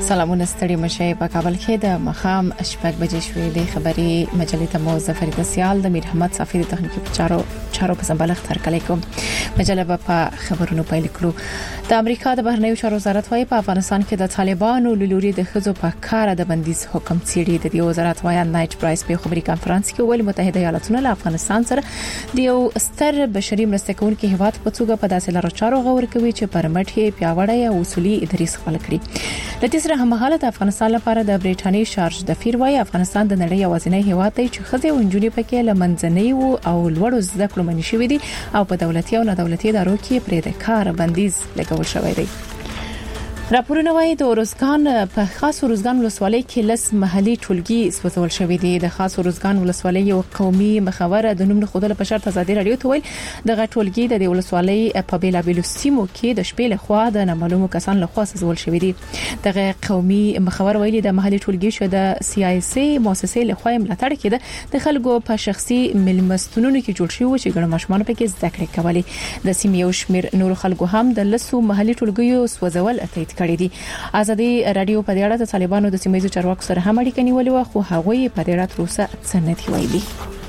سلامونه ستړي مشه په کابل کې د مخام شپږ بجې شوې د خبري مجلې ته مو ظفر دسیال د میر احمد صافی د تخنیکی چارو په سمبالښت ترکلې کوم مجله په خبرونو پیل کړو د امریکا د بهرنیو چارو وزارت وايي په افغانستان کې د طالبانو لوري د خزو په کار د بندیز حکم څیړي د دې وزارت وايي نایټ پرایس په خبري کانفرنس کې ویل متحده ایالاتونه له افغانستان سره د یو ستر بشري مرسته کوونکي هیواد په توګه په داسې لارو چارو غور کوي چې پرمټ یې پیاوړی او اصولي ادریس خپل کړي د تیسره همغاله د افغانستان لپاره د بریټانیې شارج د فیر وايي افغانستان د نړۍ یوازینی هیواد دی چې خزه او انجونې پکې لمنځنۍ او لوړو زده کړو منشي شوې دي او په دولتي او نه دولتي ادارو کې پرې د کار بندیز لګول شوی دی. راپورونه وايي د اورزګان په خاص اورزګان ولسوالۍ کې لس محلي ټولګي سوځول شوې دي. د خاص اورزګان ولسوالۍ یو قومي مخاوره د نوم خودل په شرط ازادي رادیو ته ویل د غټولګي د ولسوالۍ په بیلابیلو سیمو کې د شپې له خوا د نامعلومو کسان له خوا سوځول شوې دي. دغه قومي مخاور ویلي د محلي ټولګي شو د سیاسي مؤسسې له خوا ملاتړ کړي د خلکو په شخصي ملمستونونو کې جوړ شوی چې ګڼ ماشومان پکې زده کړې کولې. د سیمې یو شمیر نور خلکو هم د لسو محلي ټولګیو سوځول اتید کړی دي. ازادي رادیو په دې اړه د طالبانو د سیمې چارواکو سره هم اړیکه نیولې و خو هغوی په دې اړه تر اوسه څه نه دی ویلي.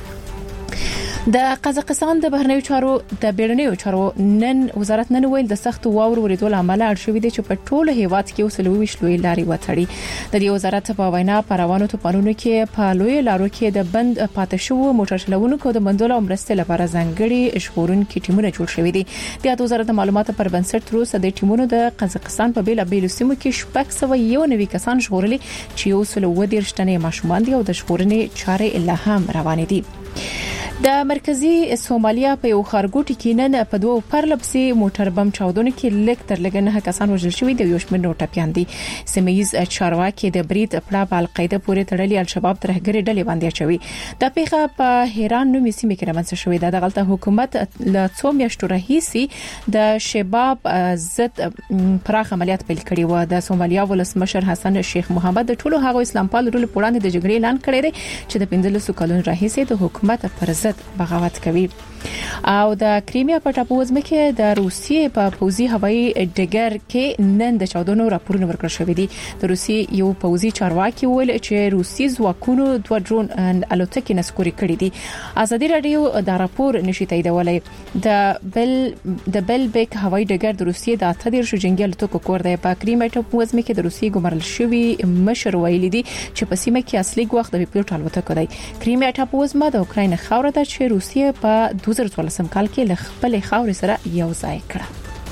د قزاقستان د بهرنیو چارو د بیړنیو چارو نن وزارت نن ویل د سخت واور ورېدو عمل اړ شوې دي چې په ټولو هیواد کې وسلوي شلوي لاري وټړي. د دې وزارت په وینا پروانو ته پانونو کې په لوی لارو کې د بند پاتې شو موټر چلونکو د بندولو مرسته لپاره ځانګړي اشغورونکو ټیمونه جوړ شوي دي. د وزارت معلوماتو پر بنسټ تر اوسه د ټیمونو د قزاقستان په بیلابیلو سیمو کې 691 کسان ژغورلي چې یو سل و دېرش تنې ماشومان دي او د ژغورنې چارې لا هم روانې دي. د مرکزی سومالیا په یو خارګوټي کې نن په دوه پرلپسي موټر بم چاودنه کې لیک تر لګنه کسان وژل شوي دي یو شمېر نور ټپيان دي. سیمایز چارواکي د برید پړه په القاعده پورې تړلي الشباب ترهګری ډلې باندې اچوي. د پیښه په هیران نومي سیمه کې رامنځته شوې ده. د غلطه حکومت له څو میاشتو راهیسي د شباب ضد پراخ عملیات پیل کړي و. د سومالیا ولسمشر حسن شیخ محمد د ټولو هغو اسلام پال رول پوړاندې د جګړې اعلان کړی دی چې د 15 کلونو راهیسي د حکومت پر ضد بغاوت کوي. او د کریمیا په ټاپو ځمکه د روسیې په پوزي هوایي ډګر کې نن د چاودنو راپورونه ورکړل شوې دي. د روسیې یو پوزي چارواکي ویل چې روسي ځواکونو دوه ډرون الوتکې نسکوري کړې دي. ازادي رادیو دا راپور نشي تاییدولای. د بلبک هوایي ډګر د روسیې د 18 جنگي الوتکو کور دی. په کریمیا ټاپو ځمکه د روسیې ګمارل شوی مشر ویلي دي چې په سیمه کې اصلي وخت د پیلوټ الوتکو دی. کریمیا ټاپو ځمکه د اوکراین خاوره ده چې روسیې په 2014 کال کې له خپل خاورې سره یو ځای کړه.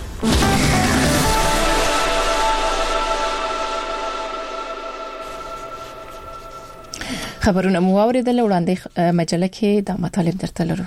خبرونه مو اوریدل وړاندې مجله کې د مطالب درته لرو.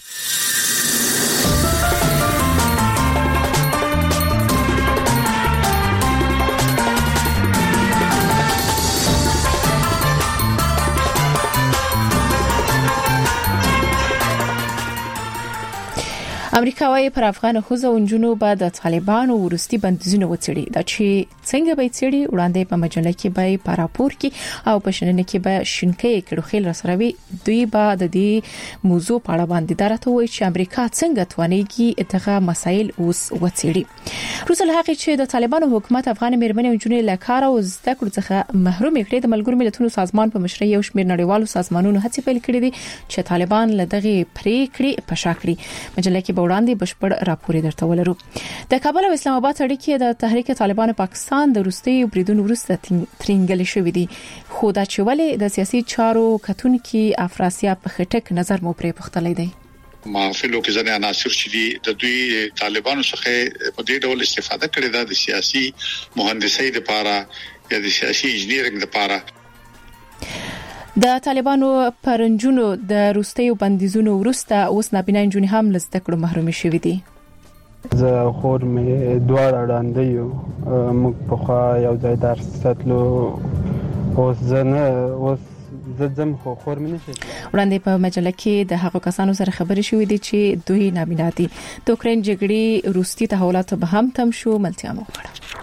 امریکا وايي پر افغان خوځو انجونو بعد د طالبانو ورستي بندیزونه وڅړي. دا چې څنګه به چړي وړاندې په مجله کې به په راپور کې او په شننه کې به شینکې کړو خیل رسروي. دوی به د دې موضوع په اړه باندې درته وایي چې امریکا څنګه توانېږي دغه مسایل اوس وڅړي. روسل هغه چې د طالبانو حکومت افغان میرمنې انجونې له کار او زده کړو څخه محروم کړي د ملګرو ملتونو سازمان په مشرۍ یو شمېر نړیوالو سازمانونو هڅې پیل کړې دي چې طالبان له دغه پریکړې په شاکړي. مجله کې وړاندې بشپړ راپور درته ولرو. د کابل او اسلام آباد اړیکې د تحریک طالبان پاکستان د روسي بریدونو وروسته ترنګل شوې دي. خو دا چې ولې د سیاسي چارو کتونکو افراسیاب په خټک نظر مو پرې پختلې دی. محافلو کې ځنه عناصر چې دي د دوی طالبانو څخه په دې ډول استفاده کړې ده د سیاسي مهندسۍ لپاره یا د سیاسي انجینرینګ لپاره. د طالبانو پرنجونو د روسي بندیزونو وروسته اوس نابینا انجونې هم لزده کړو محروم شوې دي. زه خور مې دوه وړاندې یو موږ په خوا یو ځای درس ستلو اوس زم خو خور مې نشي. وړاندې په مجله کې د هغو کسانو سره خبرې شوې دي چې دوی نابینا دي. د اوکرين جګړې روسي تحولات به هم تم شو. ملتیا مو غواړم.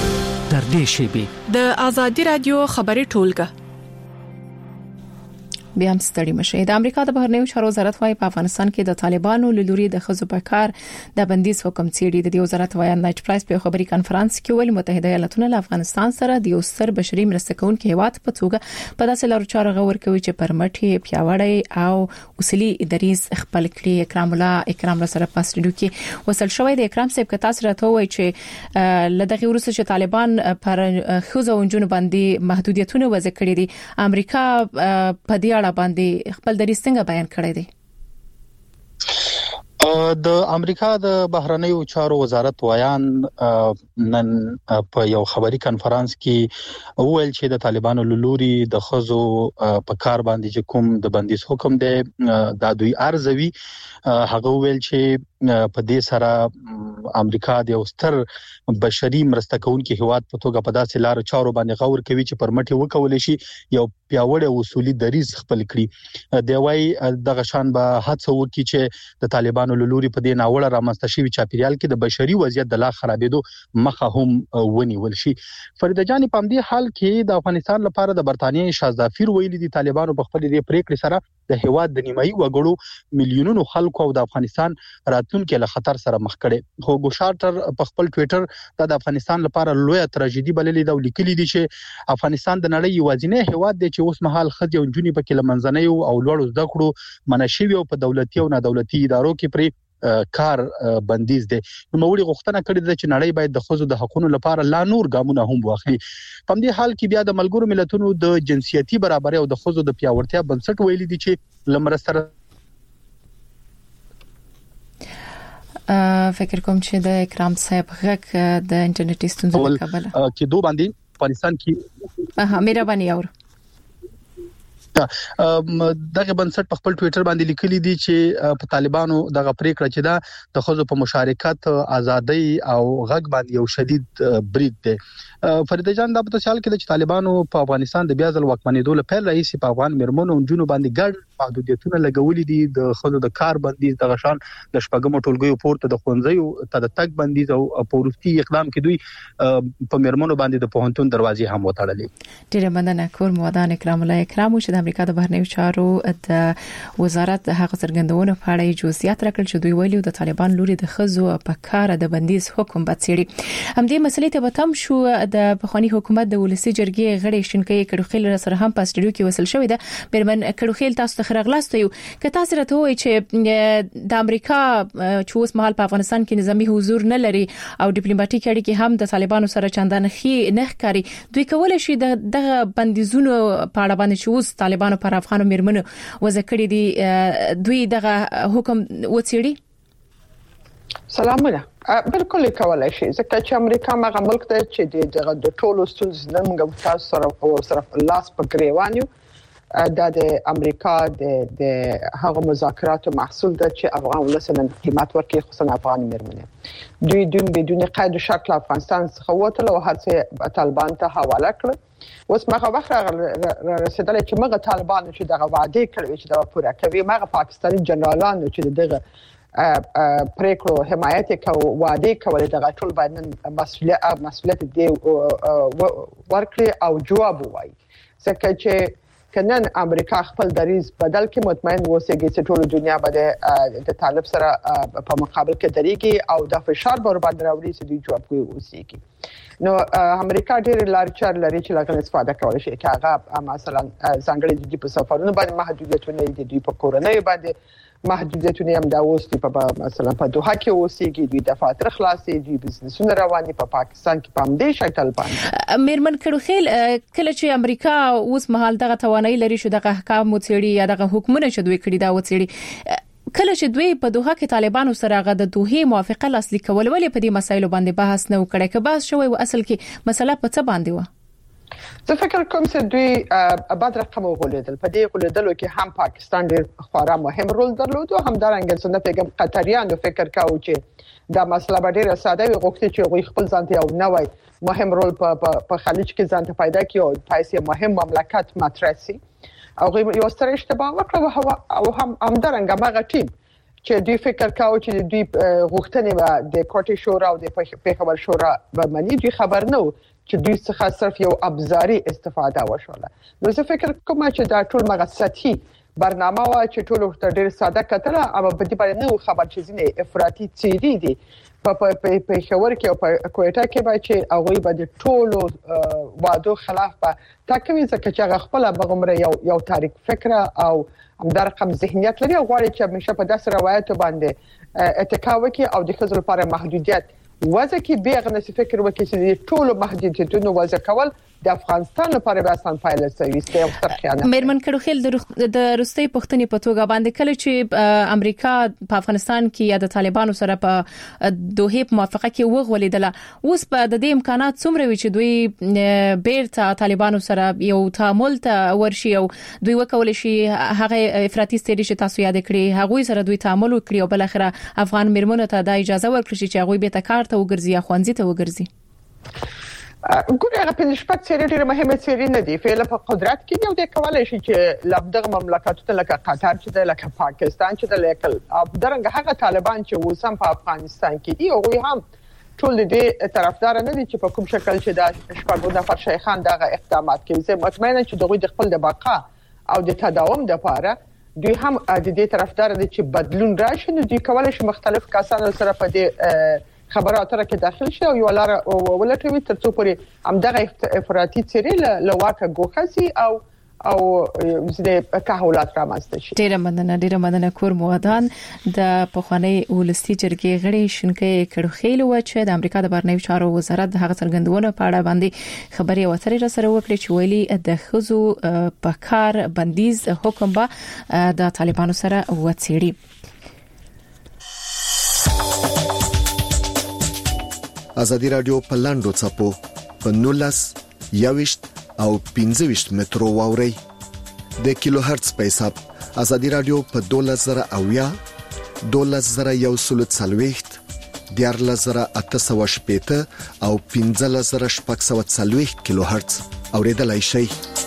در دې شیبه د ازادي رادیو خبري ټولګه بیا هم ستړي مشه. د امریکا د بهرنیو چارو وزارت وايي په افغانستان کې د طالبانو لوري د خزو په کار د بندیز حکم څیړي. د دې وزارت وايي نایټ پرایس په خبري کانفرنس کې ویلي متحده ایالاتونه له افغانستان سره د یو ستر بشري مرسته کوونکي هیواد په توګه په داسې لارو چارو غوړ کوي چې پرمټي پیاوړی او اصلي دریز خپل کړي. اکرام سره پاسریدو کې وصل شوی د اکرام صاحب کتا سره ته وایي چې لدغه ورسره چې طالبان پر خزو ونجونو باندې محدودیتونه وضع کړي دي. امریکا په دې اړه باندې خپل دریځ څنګه بیان کړی دی؟ د امریکا د بهرنیو چارو وزارت ویان نن په یو خبري کانفرنس کې وویل چې د طالبانو لوري د خزو په کار باندې چې کوم د بندیز حکم دی د دوی ارزوي. هغه ویل چې په دې سره امریکا د یو ستر بشري مرسته کوونکي هیواد په توګه په داسې لارو چارو باندې غور کوي چې پرمټي وکول شي یو پیاوړی اصولي دریز خپل کړي. دی وايي دغه شان به هڅه وکړي چې د طالبانو لوري په دې ناوړه رامنځته شوی چاپیریال کې د بشري وضعیت د لا خرابېدو مخه هم ونیول شي. فریده جان په دې حال کې د افغانستان لپاره د برتانیې شاهزافیر ویلي دي طالبانو په خپل دې پریکړې سره د هیواد د نیمایي وګړو میلیونونو خلکو او د افغانستان راتلونکو له خطر سره مخ کړي. هوګو شارټر په خپل ټوئیټر د افغانستان لپاره لویه تراژیدي بللې ده او لیکلي دي چې افغانستان د نړۍ یوازینی هیواد دی چې اوس مهال خځې او نجونې په کې لمنځنۍ او لوړو زده کړو منشي او په دولتي او نه دولتي ادارو کې پرې کار بندیز دي. نو موري غوښتنه کړې ده چې نړۍ باید د خزو د حقوقو لپاره لا نور ګامونه هم واخلي. په دې حال کې بیا د ملګرو ملتونو د جنسيتي برابرۍ او د خزو د پیاوړتیا بنسټ ویلي دي چې لمرستر فکر کوم چې د اکرام صاحب غږ د انټرنیټ ستونزې په کابل کې دوه باندې افغانستان کې مهرباني اور دغه بنسټ په خپل ټوئیټر باندې لیکلي دي چې په طالبانو دغه پریکړه چې دا د خزو په مشارکت ازادي او غږ باندې یو شدید برید دی. فریده جان دا په تاسو کې چې طالبانو په افغانستان د بیا ځل واکمنېدو لپاره رئیس په افغان مرمنو جنونو باندې ګډ محدودیتونه لګولې دي. د خزو د کار بندیز د غشان د شپږم ټولګیو پورته د خونځیو ته د تګ بندیز او پورستي اقدام کې دوی په مرمنو باندې د پوهنتون دروازې هم وتړلې. ډیره مننه کور مودان اکرام الله اکرام چې د امریکا د بهرنیو چارو د وزارت هغه څرګندونه په اړه جزئیات راکړل چې دوی ویلي د طالبان لوري د خزو په کار د بندیز حکم بڅېړي. همدې مسلې ته به تم شو د بخوانی حکومت د ولسی جرګې غړي شینکې کډوخیل سره هم په سټډیو کې وصل شوې ده. برمن کډوخیل تاسو ته خرغلاست یو که تاسو راته وایي چې د امریکا چې اوس مهال په افغانستان کې نظامی حضور نه لري او ډیپلوماټیک اړیکې هم د طالبانو سره چندان ښه نه ښکاري، دوی کولای شي دغه بندیزونو په اړه باندې چې اوس طالبانو پر افغانو میرمنو وضع کړی دي دوی دغه حکم وڅېړي؟ سلامونه. بالکل کولای شي ځکه چې امریکا مغه ملک ته چې د ټولو ستونزې نه موږ تاسو سره لاس په ګریوان یو د امریکا د هغه مذاکراتو محصول ده چې افغان ولسنن قیمت ورکړي خصوصا افغان میرمنې دوی بدون قید و شرط افغانستان څخه وته او هڅه طالبان ته حواله کړ. اوس مغه وخت رسیدل چې مغه طالبان چې دغه وعده کړی چې دا پوره کوي مغه پاکستاني جنرالانو چې دغه پریکړو حمایت کوي وعده کوي دغه ټول باید مسؤلیت دی ورکړي او جواب وایي ځکه چې کنن امریکا خپل دریز بدل کې مطمئن اوسېږي چې ټول دنیا به د طالب سره په مقابل کې درېږي او د فشار بر باندې راوړي چې دوی جوابګوي اوسېږي. نو امریکا ډېر لار چار لري چې لکه استفاده کولای شي چې هغه مثلا ځانګړي دي په سفرونو باندې محدودیتونه دي په کورنۍ باندې محدودیتونه هم دا اوس دي په مثلا په دوحه کې اوسېږي دوی دفاتر خلاصې دي بزنسونه روان دي په پاکستان کې په همدې شکل باندې. میرمن کډوخیل کله چې امریکا اوس مهال دغه توانایي لري چې دغه احکام وڅېړي یا دغه حکومت چې دوی کړی دا وڅېړي کله چې دوی په دوحه کې طالبانو سره غو د دوحه موافقه لاسلیک کول ولې په دې مسایلو باندې بحث نه وکړي که بحث شوی و اصل کې مسله په څه باندې و؟ زه فکر کوم چې دوی بعد رقم وغولیدل په دې غولیدلو کې هم پاکستان ډېر خورا مهم رول درلود او هم دارنګ څنګه پیغام قطریانو فکر کاوه چې دا مسله به ډېر ساده وي غوښتي چې غوي خپل ځان ته یو نوې مهم رول په خلیج کې ځان ته پیدا کړي او پایسې مهم مملکت مطرح شي او یو ستر اشتباه وکړه او هم دارنګ هغه ټیم چې دوی فکر کاوه چې دوی غوښتنې د کوټې شورا او د پیښور شورا به مني دوی خبر نه چې دوی څخه صرف یو ابزاري استفاده وشوله. نو زه فکر کوم چې دا ټول مغسطي برنامه وا چې ټول ورته ډېر ساده کتله، اما په دې باندې نو خبر چې ځینې افراطي څیرې دي په خبر کې او په کوټه کې به چې هغه به د ټولو وادو خلاف په تاکوي ځکه چې هغه خپل بغمره یو تاریخ فکر او همدار رقم ذهنیت لري او غواړي چې همیشه په داسې روایت باندې اتکا وکړي او د خزر لپاره محدودیت وځي کې بیغه نس فکر وکړي چې ټولو محدودیتونو وځي کول د افغانستان لپاره به آسان پایله سوي ستې او سترخیانه. میرمن کډوخیل د روسي پښتني په توګه باندې کله چې امریکا په افغانستان کې یا د طالبانو سره په دوه په موافقه کې وغولیدله، اوس په د دې امکانات څومره وي چې دوی بیرته طالبانو سره یو تعامل ته ورشي او دوی وکول شي هغه افراطي ستړي چې تاسو یاد کړی هغه سره دوی تعامل وکړي او بل اخره افغان میرمنو ته د اجازه ورکړي چې هغه به تکار ته وګرځي یا خوانځي ته وګرځي. ګورې هغه په نسبت سره ډېر مهمه سری نه دی فعلا په قدرت کې یو د کولای شي چې لابدغه مملکتونه لکه قطر چې د لکه پاکستان چې د لیکل درنګ هغه طالبان چې وسم په افغانستان کې دی او هم ټول دې طرفدار نه دي چې په کوم شکل چې د شپږو نفر شیخان دغه اقدامات کوي. زه مطمئنه چې دغه د خپل د بقا او د تداوم لپاره دوی هم د دې طرفدار دي چې بدلون راشي. نو دوی کولای شي مختلف کسانو سره په دې خبرات سره کې داخل شي او یو لار ولټوي ترڅو پورې همدغه افراطي څیرې له واکه ګوښسي او زده تحولات رامنځته شي. ډیره مننه کور موادان د پخوانی ولسي جرګې غړي شنکې کډوخیل و چې د امریکا د بهرنیو چارو وزارت د هغه څرګندونه په اړه باندې خبري او اترې را سره وکړي چې ویلي د خزو په کار بندیز حکم به د طالبانو سره وڅېړي. ازادي رادیو په لاندو چپو په 19 یاوشت او 15 مترو واوري د کیلو هرتز په حساب. ازادي رادیو په 12000 12140 14880 او 15640 کیلو هرتز اوریدلای شئ.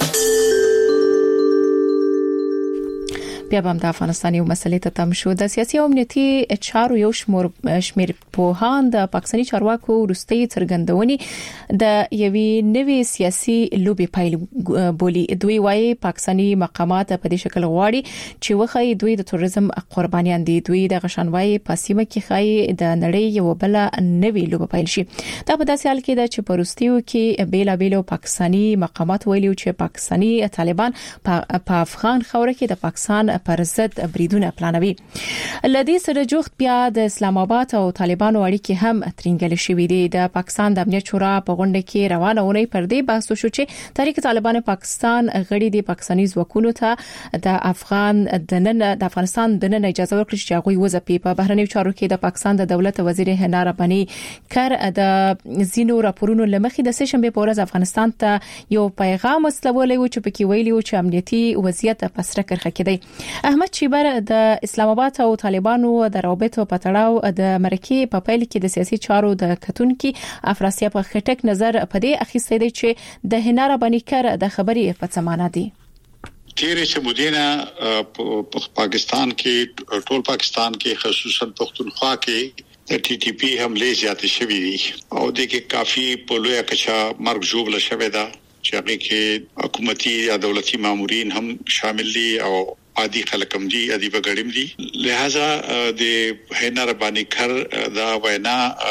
بیا هم د افغانستان یو مسلې ته تم شو. د سیاسي او امنیتي چارو یو شمیر پوهان د پاکستاني چارواکو وروستي څرګندونې د یوې نوې سیاسي لوبي پایل بولی. دوی وايي پاکستاني مقامات په دې شکل غواړي چې وخی دوی د توریزم قربانیان دي. دوی د غشنوای پاسیمه کې خای د نړۍ یو بل نوې لوبه پایل شي. دا په داسې حال کې ده چې پروستیو کې بیلابیلو پاکستاني مقامات ویلي چې پاکستاني طالبان په افغان خوره کې د پاکستان پر ضد بریدونه پلانوي. لدې سره جوخت بیا د اسلام آباد او طالبانو اړیکې هم ترنګل شوې دي. د پاکستان د امنیت شورا په غونډه کې روانه ونې پر دې بحث وشو چې تحریک طالبان پاکستان غړي د پاکستاني ځواکونو ته د افغانستان د نن اجازه ورکړي چې هغه وځي. په بهرنیو چارو کې د پاکستان د دولت وزیر حنا رباني کر د زینو راپورونو لمخې د سشنبه په ورځ افغانستان ته یو پیغام وسلولې و چې پکې ویلي و چې امنیتي وضعیت په سره کرخه کې دی. احمد چیبر د اسلام آباد او طالبانو د روابطو په تړاو د مرکې په پیل کې د سیاسي چارو د کتونکو افراسیاب په خټک نظر په دې اخیسته دی چې د حنا رباني کر د خبرې په څمانه دي. تیرې چې مدینه پاکستان کې ټول پاکستان کې خصوصا پښتونخوا کې د ټي ټي پی حمله زیاتې شوې دي او د کې کافي په لوی کچا مرګ جوړ شوی دا چې هغه کې حکومتي یا دولتي مامورین هم شامل دي او عادي خلک هم دي ادي بغړم دي. لہذا د حنا رباني کر دا وینا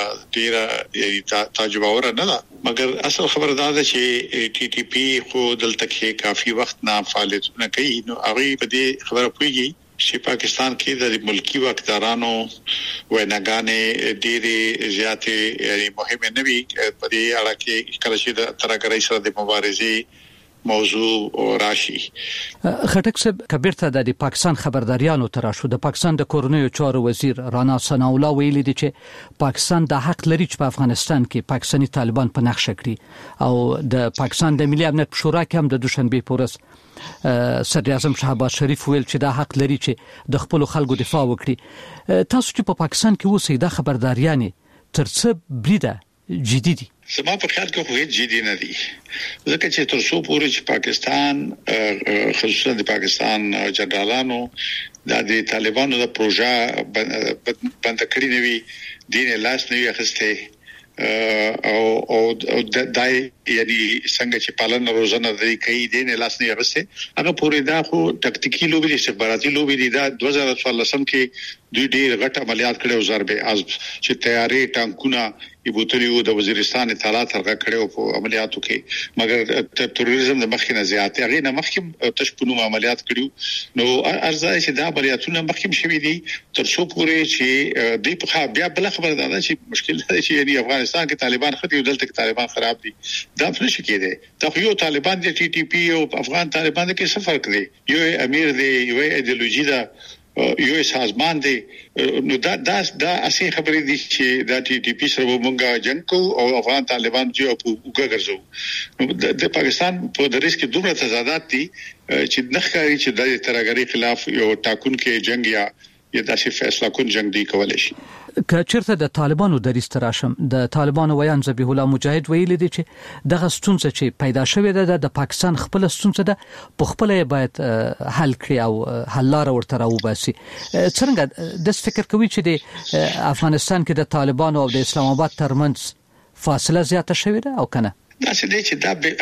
ډیره تعجب اور نه ده، مګر اصل خبر دا ده چې ټي ټي پی خو دلته کې کافي وخت نه فعالیتونه کوي. نو هغه په دې خبره کوي چې پاکستان کې د ملکی واکدارانو ویناګانې ډېرې زیاتې یعنی مهمه نه وي په دې اړه کې کله چې د ترګرای سره د مبارزې موضوع راشي. خټک صاحب کبیرته د پاکستان خبرداريانو تراشو د پاکستان د کورنیو چارو وزیر رانا ثنا الله ویلي دي چې پاکستان د حق لري چې په افغانستان کې پاکستاني طالبان په نقش کړي او د پاکستان د ملي امنیت شورا کې هم د دوشنبه پورس صدر اعظم شهباز شریف ویل چې د حق لري چې د خپل خلکو دفاع وکړي. تاسو چې په پاکستان کې اوسئ د خبرداريانې ترڅه بریده جدي دي؟ زما په خیال کې خو هیڅ جدي نه دي، ځکه چې تر څو پورې چې پاکستان خصوصا د پاکستان جنرالانو د طالبانو د پروژه بند کړی نوي دین لاس نوي اخسته او دای یعنی څنګه چې پالن روزانه د کوي دین لاس نه غسه هغه پورې دا خو ټاکټیکي لوبي دي استخباراتي لوبي دي دا 2014 کې دوی ډېر غټ عملیات کړو ضربه از چې تیاری ټانکونه یبوتلیو د وزیرستان اطلاعات هغه کړو په عملیاتو کې مګر تروریزم د مخکنه زیات هغه نه مخکې تشپونو عملیات کړو نو ارزای چې دا عملیاتونه مخکې شوي دي تر څو پورې چې د په بیا بل خبره ده چې مشکل دی چې یعنی افغانستان کې طالبان خطي دلته کې طالبان خراب دي دا څه شي کېده ته یو طالبان د ټي ټي پی او افغان طالبان کې څه فرق دی یو امیر دی یو ایدئولوژي ده یو سازمان دی نو دا اصلي خبرې دي چې دا ټي ټي پی سره مونږه جنگ کو او افغان طالبان چې په وګرځو نو د پاکستان په دریس کې دومره تضادات دي چې نخکاری چې د ترګری خلاف یو ټاکون کې جنگ یا داسې فیصله کون جنگ دی کولای شي که چیرته د طالبانو دریس تراشم د طالبانو ویان ذبیح الله مجاهد ویل دي چې دغه ستونزه چې پیدا شوې ده د پاکستان خپل ستونزه ده په خپل باید حل کړي او حل لار ورته راوباسي څنګه د فکر کوي چې د افغانستان کې د طالبانو او د اسلام آباد ترمنځ فاصله زیاته شوې ده او کنه دا چې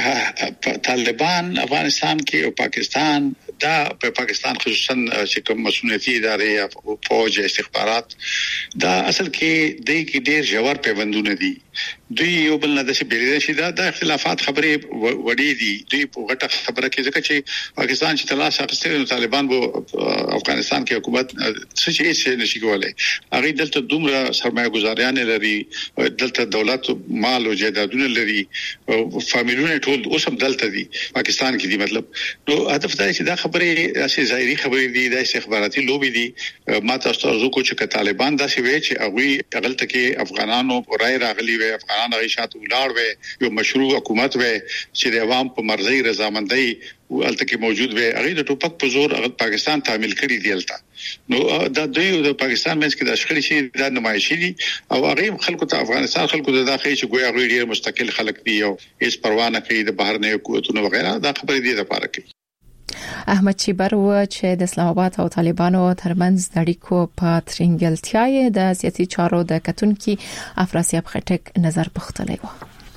دا طالبان افغانستان کې او پاکستان دا په پاکستان خصوصا چې کوم مسؤلیتي ادارې او فوج استخبارات دا اصل کې د کې ډېر ژور پیوندونه دي دوی یو بل نه د بیرې شي دا اختلافات خبرې وړي دي دوی په غټه خبره کې ځکه چې پاکستان چې تلاش اخیستل طالبان وو افغانستان کې حکومت څه شي نشي کولای هغه دلته دومره سرمایه گذاریان لري دلته دولت مال او جایدادونه لري فامیلونه ټول اوس هم دلته دي پاکستان کې دي مطلب نو هدف دا چې دا خبرې اسې ظاهري خبرې دي د استخباراتي لوبي دي ما تاسو ته زه کو چې طالبان دا شی وی چې هغه غلطه کې افغانانو رائے راغلي وي افغانان هغه شاته ولاړ وي یو مشروع حکومت وي چې د عوام په مرزي رضامندۍ ولته کې موجود وي هغه د ټوپک په زور پاکستان تعمیل کړی دی الته نو دا د پاکستان مېز کې د اشخړي شي د نمایشي دي او هغه خلکو ته افغانستان خلکو ته داخلي چې ګویا غوړي ډیر مستقل خلک دي او هیڅ پروا نه کوي د بهر نه قوتونو وغیرہ دا خبرې دي لپاره کوي احمد چیبر و چې د اسلام آباد او طالبانو ترمنځ د اړیکو په ترنګلتیاي د سیاسي چارو د کتونکو افراسیاب خټک نظر پختلی و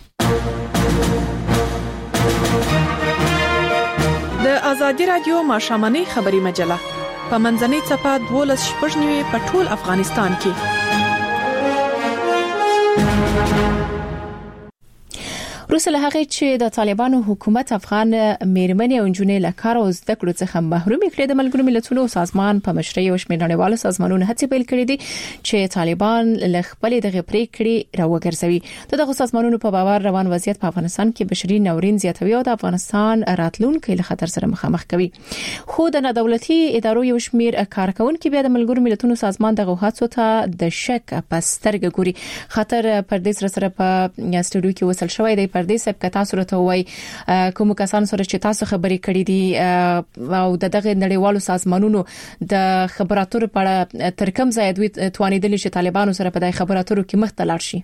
د ازادي رادیو ماشامنۍ خبري مجله په منځنۍ صفه 12 په ټول افغانستان کې روسه له هغه چې د طالبانو حکومت افغان میرمنې او جنې له کار او زده کړو څخه محروم کړي د ملګرو ملتونو سازمان په مشرۍ او شمېر نړیوالو سازمانونو هڅې پیل کړې دي چې طالبان له خپل دغه پریکړې راوګرځوي دغه سازمانونو په باور روان وضعیت په افغانستان کې بشري ناورین زیاتوي او د افغانستان راتلونکي له خطر سره مخامخ کوي خو د دولتي ادارو یو شمېر کارکونکو بیا د ملګرو ملتونو سازمان دغه هڅو ته د شک په سترګه ګوري خطر پر دې سره په استودیو کې وصل شوی دی پر دې سب کتا صورت وای کوم کسان سره چې تاسو خبرې کړې دي او دغه نړیوالو سازمانونو د خبراتو په تر کوم ځای دوی توانیدل چې طالبانو سره په دغه خبراتو کې مختلف شي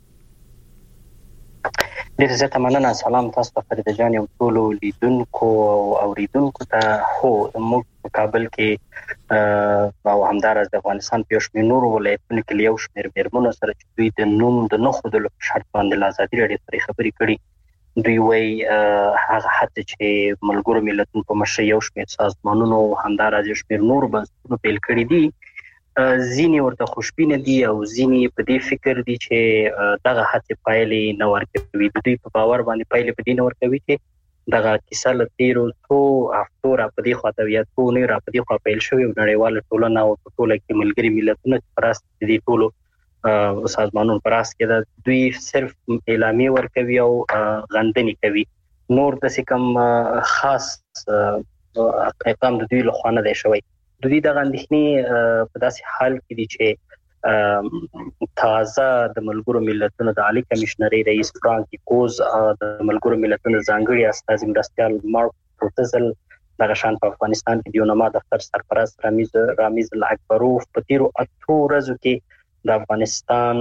ډیر زیاته مننه سلام تاسو ته فرید جان یو ټول لیدونکو او اوریدونکو ته خو موږ په کابل کې او همدارس د افغانستان په شمول نور ولایتونو کې یو شمېر میرمنو سره چې دوی د نوم د نخودلو شرط باندې آزادي لري ترې خبرې کړي دوی وایي هغه حتی چې ملګرو ملتونو په مشرۍ یو شمېر سازمانونو همدارس یو شمېر نور بنسټونو پیل کړي دي ځینې ورته خوشبینه دي او ځینې په دې فکر دي چې دغه هڅې پایلې نه ورکوي د دوی په باور باندې پایلې په دې نه ورکوي چې دغه کیسه له تیرو څو هفتو را په دې خوا ته یا څو نه را په دې خوا پیل شوې او نړیواله ټولنه او ټوله کې ملګري ملتونه پر اساس دي ټولو سازمانونو پر اساس کې دا دوی صرف اعلامیه ورکوي او غندنې کوي نور د کوم خاص اقدام د دوی له خوا نه دی شوی د دې د غندښنې په داسې حال کې دي چې تازه د ملګرو ملتونو د عالی کمشنري رئیس فرانکی کوز د ملګرو ملتونو ځانګړي استازي مرستيال مارک پروتزل د غشان په افغانستان کې د یونما دفتر سرپرست رامیز الاکبروف په تیرو 8 ورځو کې د افغانستان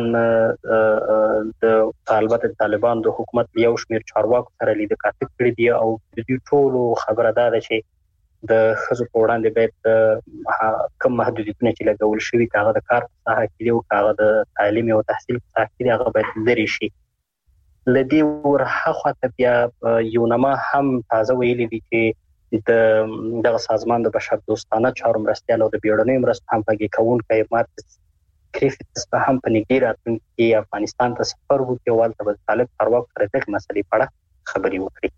د البته طالبان د حکومت یو شمېر چارواکو سره لیدل کاته کړی دی او د دې ټولو خبره ده چې د خزو په وړاندې باید کم محدودیتونه چې لګول شوي هغه د کار په ساحه کې او هغه د تعلیم او تحصیل په ساحه کې هغه باید لري شي. لدی ورخه ته بیا یو نما هم تازه ویلي دي چې د سازمان د بشر دوستانه چارو مرستيال او د بیړنۍ مرستو هم پکې کوونکي مارکس کریفټس په هم په نیګریا کې افغانستان ته سفر وکړ او ولته طالب پرواز سره د مسلې په اړه خبري وکړي.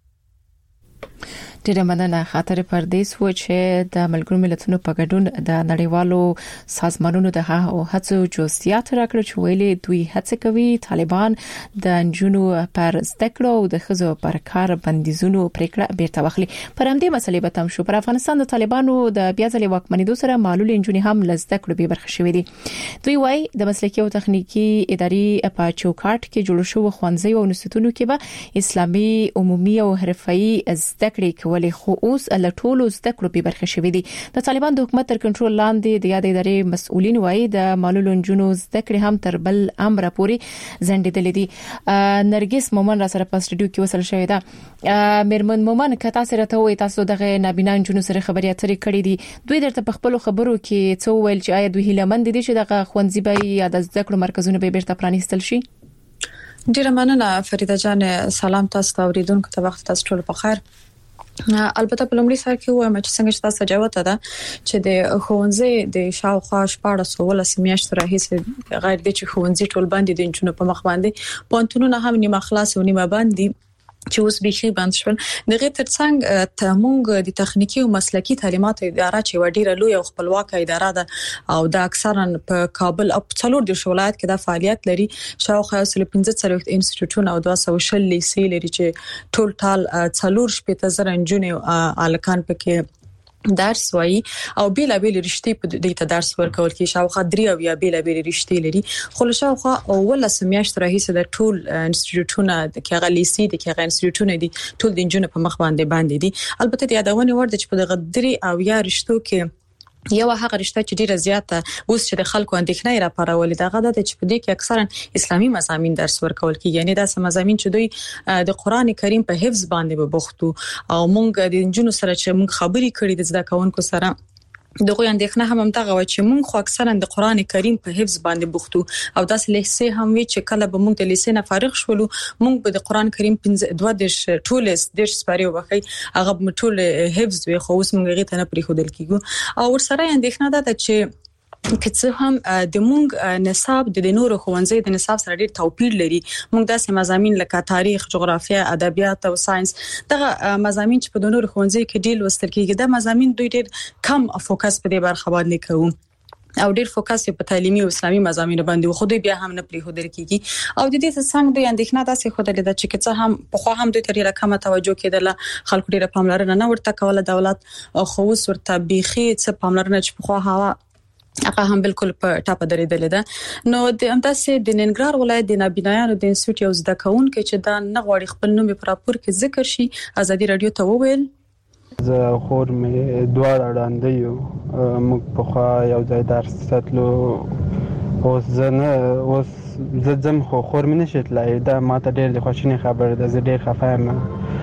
ډیره مننه. خاطر پردیس و چې د ملګرو ملتونو په ګډون د نړیوالو سازمانونو د هڅو جزئیات راکړل چې ویلي دوی هڅه کوي طالبان د جنونو پر زدکړو او د خزو پر کار بندیزونو پریکړه بیرته واخلي. پر همدې مسلې به تم شو. پر افغانستان د طالبانو د بیا ځلې واکمنېدو سره معلول انجونی هم لزدکړو به برخه شوې دي. دوی وايي د مسلکي او تخنیکی اداري په چوکاټ کې جوړ شو خوانځي او انستیتوټونو کې به اسلامي عمومي او حرفي زدکړې ولې خو اوس له ټولو زده کړو به برخه شوې دي. د طالبان د حکومت تر کنټرول لاندې د یادې ادارې مسؤلین وایي د معلول انجونو زده کړې هم تر بل امر پورې ځنډېدلې دي. نرګس مومن را سره په سټډیو کې وصل شوې ده. میرمن مومن کته سره ته وې تاسو دغه نابینا انجونو سره خبري اترې کړې دي. دوی درته په خپل خبرو کې څو ویل چې آیا دوی هیلمند دي چې دغه خوندزي به یا د زده کړو مرکزونه به بیرته پرانیستل شي؟ ډیره مننه فریده جان. سلام تاسو ته اوریدونکو ته وخت تاسو ټول په خیر. البته په لومړي سر کې وایم چې څنګه تاسو جواب ده چې د خوندزي د شاوخوا 14 میاشتې راهیسې غیر د چې خوندزي ټول باندې د انجونو په مخ باندې پونتونونه هم نیمه خلاص او نیمه باندې چې اوس به بند شول. دغه ترڅنګ ته مونږ د تخنیکی او مسلکی تعلیمات اداره چې وډیره لوی او خپلواک اداره ده او د اکثرا په کابل او څلور د ولایت کې د فعالیت لري. شاوخوا 15 انسټیټیوټونه او 200 لیسې لري چې ټول څلور شپږ زره انجونی الکان پکې درس وایي او بیل رښتې په دې ته درس ورکول کې شاوخوا 3 او یا بیل رښتې لري. خو شاوخوا اول سمیاشت راهیسه د ټول انسټیټیوټونه د کېغه لیسې د کېغه انسټیټیوټونه دي ټول د انجونو په مخ باندې دي. البته د یادونه ورده چې په دغه 3 او یا رښتو کې یو هغه رشته چې ډیره زیاته اوس چې د خلکو اندېښنې را پارولې دغه د چې په دې کې اکثرا اسلامي مضامین درس ورکول کیږي. یعنی دا سم مضامین چې دوی د قران کریم په حفظ باندې به بوختو او مونږ د انجونو سره چې مونږ خبري کړې د زده کوونکو سره دغه اندېښنه هم دغه و چې مونږ خو اکثرا د قران کریم په حفظ باندې بوختو او داسې لیسې هم وی چې کله به مونږ د لیسې نه فارغ شولو مونږ به د قران کریم 2 ټولس د سپاري وخی هغه ټول حفظ وي خو اوس مونږ غي ته نه پرې خودل کیږو او ورسره اندېښنه ده چې کڅه هم د مونږ نصاب د نورو خوانځي د نصاب سره ډیر توپیر لري. مونږ داسې مضامین لکه تاریخ، جغرافیه، ادبیات او ساينس دغه مضامین چې په نورو خوانځي کې ډیر وستل کیږي د مضامین دوی ډیر کم فوکس په دې برخه باندې کوي او ډیر فوکس په تعلیمي او اسلامي مضامین باندې خو دوی بیا هم نه پرې هودل کیږي او د دې څنګه د اندېښنه داسې خودلې د چې کڅه هم په خو هم دوی تر رقمه توجه کېدله خلکو ډیره پاملرنه نه ورته کوله دولت خو اوس ورته بيخي څه پاملرنه چې په خو هوا هغه هم بالکل په ټاپه درېدل ده. نو د امتاسه د ننګرهار ولایت د نابینایانو د انسټیټیوټ یو زده کوونکو چې دا نه غواړي خپل نوم په راپور کې ذکر شي ازادي رادیو ته وویل زه خور مې دوه اړاندې یو موږ په خوا یو ځای درس ستلو اوس زه زم خو خور مې نشټلای دا ماته ډېر خوشینه خبر ده زه ډېر خفایم.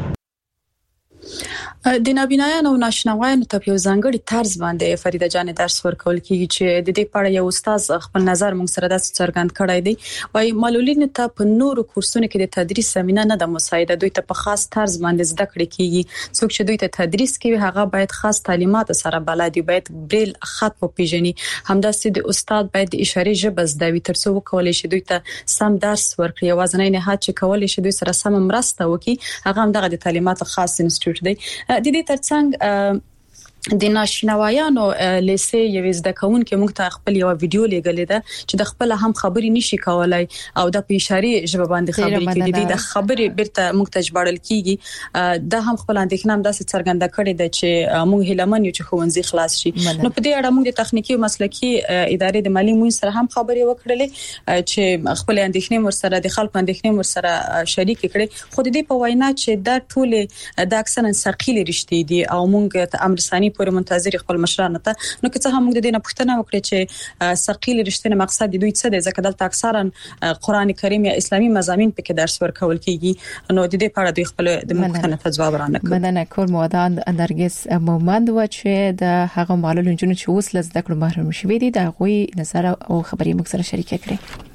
د نابینایانو او ناشناوانو ته یو ځانګړي طرز باندې فریده جان درس ورکول کیږي چې د دې په اړه یو استاد خپل نظر موږ سره داسې څرګند کړی دی. وايي معلولین ته په نورو کورسونو کې د تدریس زمينه نه د مساعده دوی ته په خاص طرز باندې زده کړې کیږي. څوک چې دوی ته تدریس کوي هغه باید خاص تعلیمات سره بلد وي، باید بریل خط په پیژني، همداسې د استاد باید د اشاره ژبه زده وي ترڅو وکولای شي دوی ته سم درس ورکړي. یوازینی نهاد چې کولای شي دوی سره سم مرسته وکړي هغه هم دغه د تعلیمات خاص انسټیټیوټ دی. د دې ترڅنګ د ناشناوایانو لیسې یو زده کوونکې موږ ته خپل یو ویډیو لګلې ده چې د خپل هم خبري نشي کولای او د اشاري ژبه باندې خبري کوي د خبري بیرته موږ ته جبړل کیږي دا هم خپل اندېښنه هم داسې څرګنده کړې ده چې موږ هیلمن یو چې خوندزي خلاص شي. نو په دې اړه موږ د تخنیکی او مسلکی ادارې د مالی مون سره هم خبري وکړلې چې خپل اندېښنې ورسره د خلکو اندېښنې ورسره شریک کړي. خو د دې په وینا چې دا ټول د اکثرا ثقيل رښتې دي او موږ ته امرساني دې پورې منتظر خپل مشرانو ته. نو که څه هم موږ د دې نه پوښتنه وکړه چې ثقيل رښتینی مقصد دوی څه دی، ځکه دلته اکثرا قران کریم یا اسلامي مضامین پکې درس ورکول کیږي. نو د دې په اړه دوی خپل د مختلفو ته جواب رانکړ. مننه کور مودان نرګس مومند و چې د هغه معلوماتو جنونو چې اوس لز د کړو محروم شوي دي د غوي نظر او خبري موږ سره شریک کړي.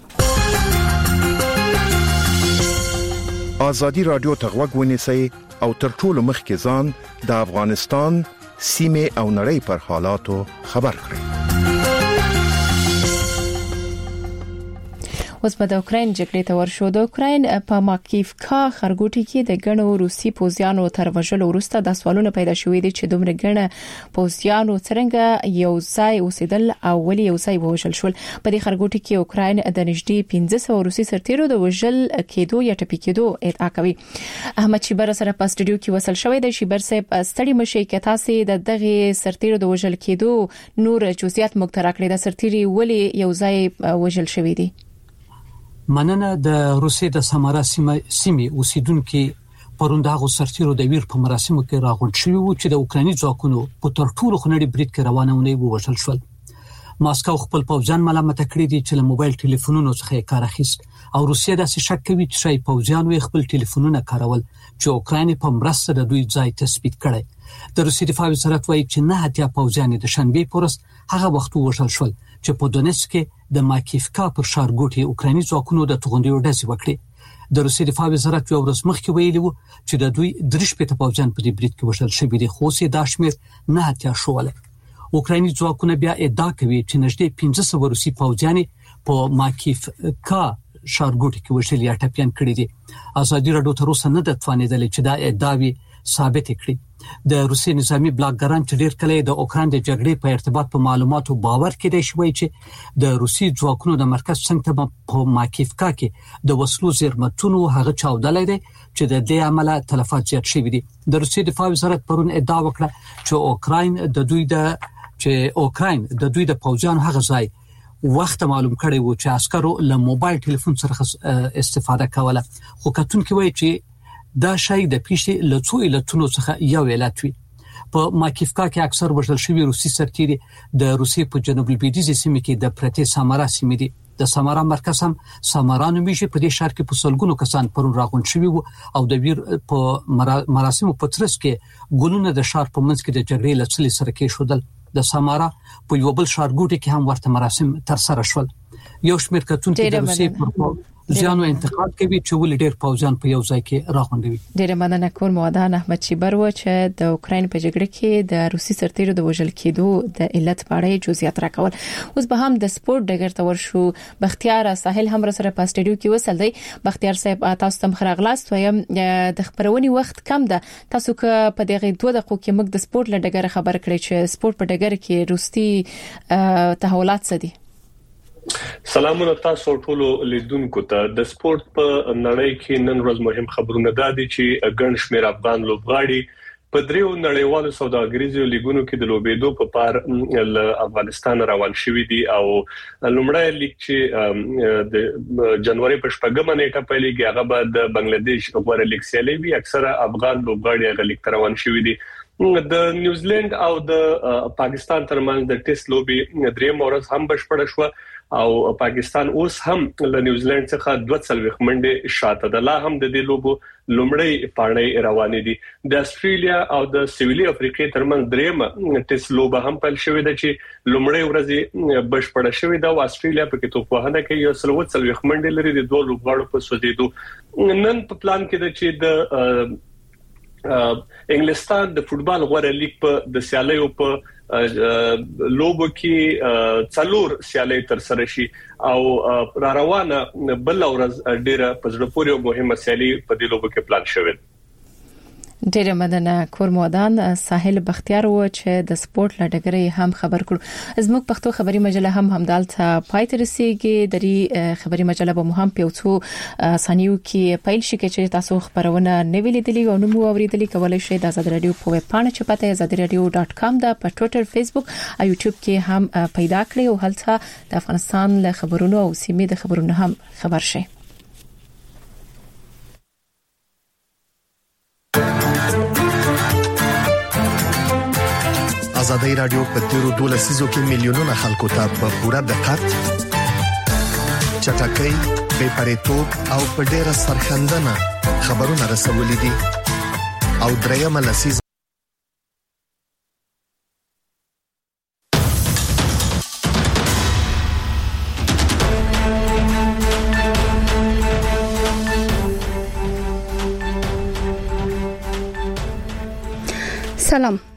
آزادی رادیو تغوږ ونیسئ او تر ټولو مخکې ځان د افغانستان سیمه او نړۍ پر حالاتو خبر کړئ. اوس په د اوکرين جګړې ته ورشو. د اوکرين په ماکیفکا خرګوټي کې د غنو روسي پوځیانو تر وژلو وروسته د سوالونو پیدا شوې دي چې دومره غنه پوځیانو څنګه یو ځای اوسېدل او ولې یو ځای وژل شول. په دې خرګوټي کې اوکرين د نږدې 1500 روسي سرتیرو د وژل کېدو یا ټپي کېدو ادعا کوي. احمد شیبر سره په سټډیو کې وصل شوی دی. شیبر صاحب ستړي مشي کې تاسو د دغه سرتیرو د وژل کېدو نور جزئیات مخ ته راکړي. د سرتیري ولې یو ځای وژل شوی دی؟ مننه. د روسیې د سامارا سیمې اوسیدونکو پرونداغو سرتیرو د ویر په مراسمو کې راغونډ شوی وو چې د اوکراني ځواکونو په تر ټولو خنډي برید کې روانونه ووژل شول. ماسکو خپل پوځیان ملامت کړی دي چې له موبایل ټلیفونونو څخه کار اخیست او روسیه داسې شک کوي چې شای پوځیان خپل ټلیفونونه کارول چې اوکراني په مرسته د دوی ځای تثبیت کړي. د روسیې دفاع وزارت وایي چې نه هتیا پوځیان د شنبه پورس هغه وخت وژل شول چې په دونیتسک کې د ماکیفکا پر ښارګوټي اوکراني ځواکونو د توغندیو ډزې وکړې. د روسیې دفاع وزارت یو ورځ مخکې ویلي وو چې د دوی 3 پوځیان په دې برید کې وژل شوي دي، خو سي دا شمیر نه هتیا شول. اوکراني ځواکونه بیا ادعا کوي چې نږدې 1500 روسي پوځیان په ماکیفکا ښارګوټي کې وژل یا ټپيان کړي دي. ازادي راډیو تر اوسه نه د توانیدل چې دا ادعاوي ثابت کړي. د روسي نظامی بلاګران چې ډیر کله د اوکران د جګړې په ارتباط په معلوماتو باور کړي شوی چې د روسي ځواکونو د مرکز څنګه په ماکیفکا کې د وسلو زیرمتونو هغه چاودلې دي چې د دې عمله تلفات زیات شوی دي. د روسي دفاع وزارت پرون ادعا وکړه چې اوکران د دوی د پوځیانو هغه ځای وخت معلوم کړي وو چې عسکرو له موبایل ټلیفون څخه استفاده کوله، خو کتونکو وایي چې دا شای د پیښې له څو علتونو څخه یو علت وي. په ماکیفکا کې اکثر وژل شوی روسي سرتیري د روسیې په جنوب لویدیځ سیمه کې د پرته سامارا سیمه دي. د سامارا مرکز هم سامارا نومیږي. په دې ښار کې په سلګونو کسان پرون راغونډ شوي وو او د ویر په مراسمو په ترڅ کې ګلونه د ښار په منځ کې د جګړې لڅلې سره کې شودل. د سامارا په یو بل ښارګوټي کې هم ورته مراسم تر سره شول. یو شمېر کتونکو د روسیې پر ځانو انتقاد کوي چې ول ډېر پوځیان په یو ځای کې راغونډوي. ډېر مننه کور مودان احمد شیبر و چې د اوکرين په جګړه کې د روسي سرتیرو د وژل کېدو د علت په اړه جزئیات راکول. اوس به هم د سپورت ډګر ته ورشو. بختیار ساحل هم سره په سټډیو کې وصل دی. بختیار صاحب تاسو ته خراغلاست وایم د خبرونې وخت کم ده. تاسو که په دغه 2 دقیقو کې موږ د سپورت لډګر خبر کړی چې سپورت په ډګر کې روسي تحولات څه دي؟ سلامونه تاسو ټول لیدونکو ته. د سپورت په نړۍ کې نن ورځ مهم خبرونه دادي چې ګڼ شمېر افغان لوبغاړي په دریو نړیوالو سوداګریزو لیګونو کې د لوبېدو په پار له افغانستان روان شوي دي او لومړی لیګ چې د جنوري په 8مه نیټه پیلېږي هغه به د بنگلاديش غوړه لیګ سیالي وي. اکثره افغان لوبغاړي هغه لیګ روان شوي دي. د نیوزیلند او د پاکستان ترمنځ د ټیسټ لوبي دریم ورځ هم بشپړه شو او پاکستان اوس هم له نیوزیلند څخه 2 منډه شاته ده. لا هم د دې لوبو لومړی پاڼې روانې دي. د استرالیا او د سویلي افریقې ترمنځ دریم ټیسټ لوبه هم پیل شوې ده چې لومړی ورځ بشپړه شوې ده او استرالیا په کې توپوهنه کوي یو 3 منډه لري د دوه لوبغاړو په سودېدو. نن په پلان کې ده چې د انګلستان د فوتبال غوړه لیګ په د سیالیو په لوبو کې 4 سیالۍ تر سره شي او را روانه بل ورځ ډیره په زړه پورې او مهمه سیالي په دې لوبو کې پلان شوې. ډېر مننه کور مودان ساحل بختیار و چې د سپورت لډګرې هم خبر کړو. زموږ پښتو خبري مجله هم همدالته پای ته رسیدي. د خبري مجله به هم په څو ثانیو کې پیل شي چې تاسو خبرونه نه ویلېدلې او نو اوریدلې کولای شئ د آزاد رادیو په ویب پاڼه چې پته azadiradio.com دا په ټوئیټر، فیسبوک او یوټیوب کې هم پیدا کړئ او هلته د افغانستان له خبرونو او سیمې د خبرونو هم خبر شئ. ازادي رادیو په تیرو 12 سیزو کې میلیونونه خلکو ته په پوره دقت چټکۍ بې پرېتوب او په ډیره سرخندنه خبرونه رسولې دي او درېمه لسیزه سلام